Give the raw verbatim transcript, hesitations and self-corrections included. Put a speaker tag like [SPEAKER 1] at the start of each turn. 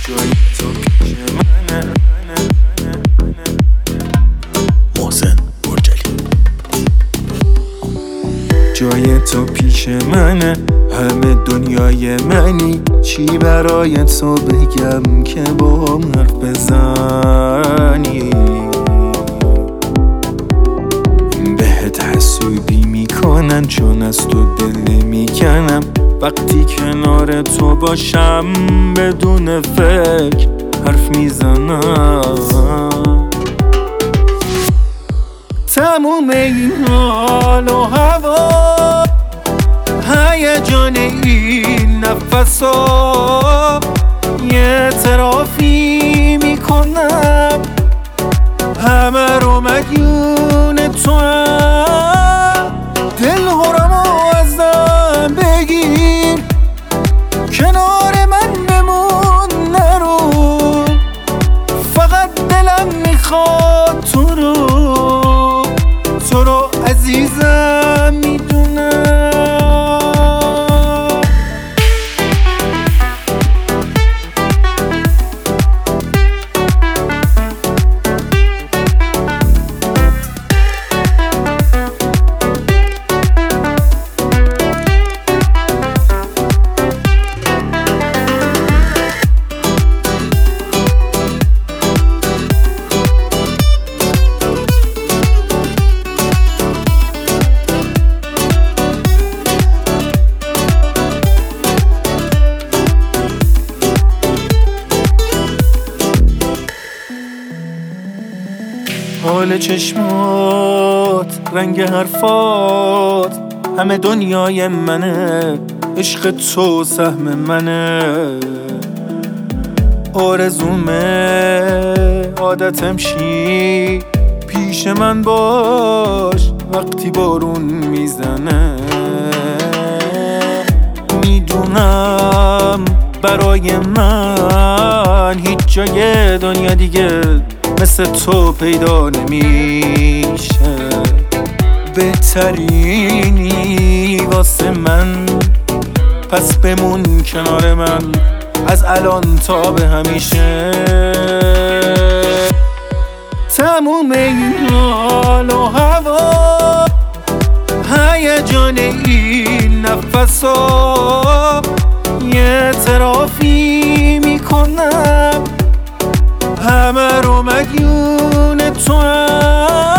[SPEAKER 1] جای تو پیش منه. محسن برجلی. جای تو پیش منه، همه دنیای منی. چی برای تو بگم که با هم حرف بزنی؟ بهت حسودی میکنن چون از تو دل نمیکنم. وقتی کنار تو باشم بدون فکر حرف میزنم. تموم این حال و هوا، هیجان این نفسا، یه اعترافی میکنم همه رو مدیون تو هم. دل هرمو ازم بگیر، کنار من بمون نرو. فقط دلم میخواد تو رو، تو رو عزیزم میدونم. حال چشمات، رنگ حرفات، همه دنیای منه. عشق تو سهم منه. آرزومه عادتم شی، پیش من باش وقتی بارون میزنه. میدونم برای من هیچ جای دنیا دیگه مثل تو پیدا نمیشه. بهترینی واسه من، پس بمون کنار من از الان تا به همیشه. تموم این حال و هوا، هیجان این نفسا، یه اعترافی میکنم همه رو مدیون تو هم.